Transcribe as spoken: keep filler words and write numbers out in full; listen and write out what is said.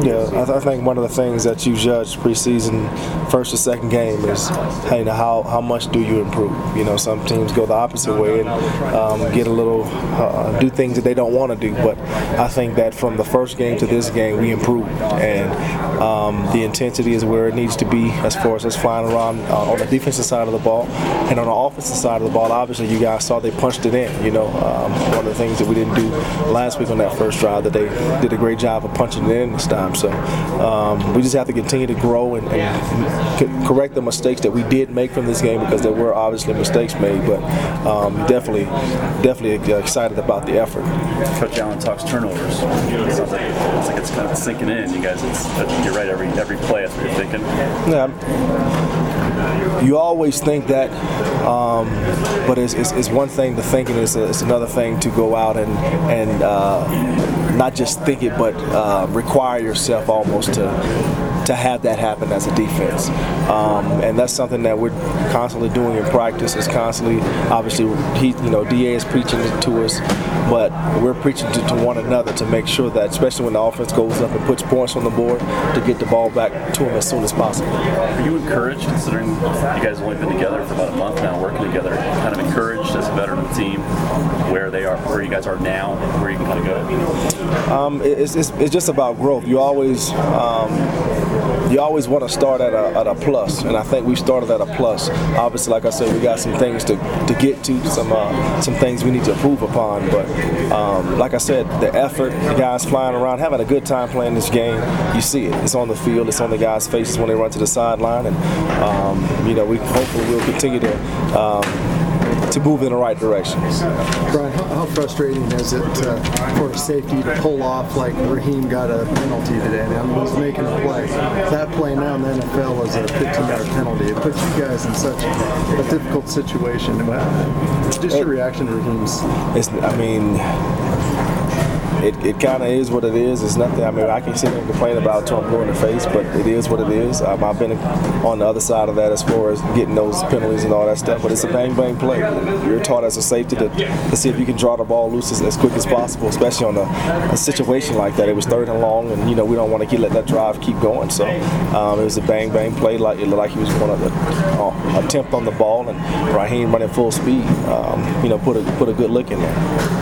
Yeah, I, th- I think one of the things that you judge preseason, first or second game, is hey, you know, how how much do you improve? You know, some teams go the opposite way and um, get a little uh, do things that they don't want to do. But I think that from the first game to this game, we improved, and um, the intensity is where it needs to be as far as us flying around uh, on the defensive side of the ball, and on the offensive side of the ball. Obviously, you guys saw they punched it in. You know, um, one of the things that we didn't do last week on that first drive, that they did a great job of punching it in this time. So um, we just have to continue to grow and, and c- correct the mistakes that we did make from this game, because there were obviously mistakes made. But um, definitely, definitely excited about the effort. Coach Allen talks turnovers. It sounds like, it's like it's kind of sinking in. You guys, it's, you're right. Every every play, that's what you're thinking. Yeah. You always think that, um, but it's, it's, it's one thing to think, and it's, a, it's another thing to go out and and uh, not just think it, but uh, require yourself almost to to have that happen as a defense. Um, and that's something that we're constantly doing in practice. It's constantly, obviously, he, you know, D A is preaching it to us, but we're preaching to, to one another to make sure that, especially when the offense goes up and puts points on the board, to get the ball back to him as soon as possible. Are you encouraged, considering you guys have only been together for about a month now, working together, kind of encouraged as a veteran team where they are, where you guys are now, where you can kind of go? Um, it's, it's, it's just about growth. You always um, you always want to start at a, at a plus, and I think we started at a plus. Obviously, like I said, we got some things to, to get to, some uh, some things we need to improve upon. But um, like I said, the effort, the guys flying around, having a good time playing this game, you see it. It's on the field. It's on the guys' faces when they run to the sideline, and um, you know, we hopefully will continue to. Um, to move in the right direction. Brian, how, how frustrating is it uh, for safety to pull off like Raheem got a penalty today? I mean, he's making a play. That play now in the N F L is a fifteen-yard penalty. It puts you guys in such a difficult situation. Just your reaction to Raheem's. It's, I mean, it, it kind of is what it is. It's nothing. I mean, I can sit here and complain about it till I'm blue in the face, but it is what it is. Um, I've been on the other side of that as far as getting those penalties and all that stuff, but it's a bang bang play. You're taught as a safety to, to see if you can draw the ball loose as, as quick as possible, especially on a, a situation like that. It was third and long, and you know we don't want to keep let that drive keep going. So um, it was a bang bang play. Like it looked like he was going to uh, attempt on the ball, and Raheem running full speed. Um, you know, put a put a good look in there.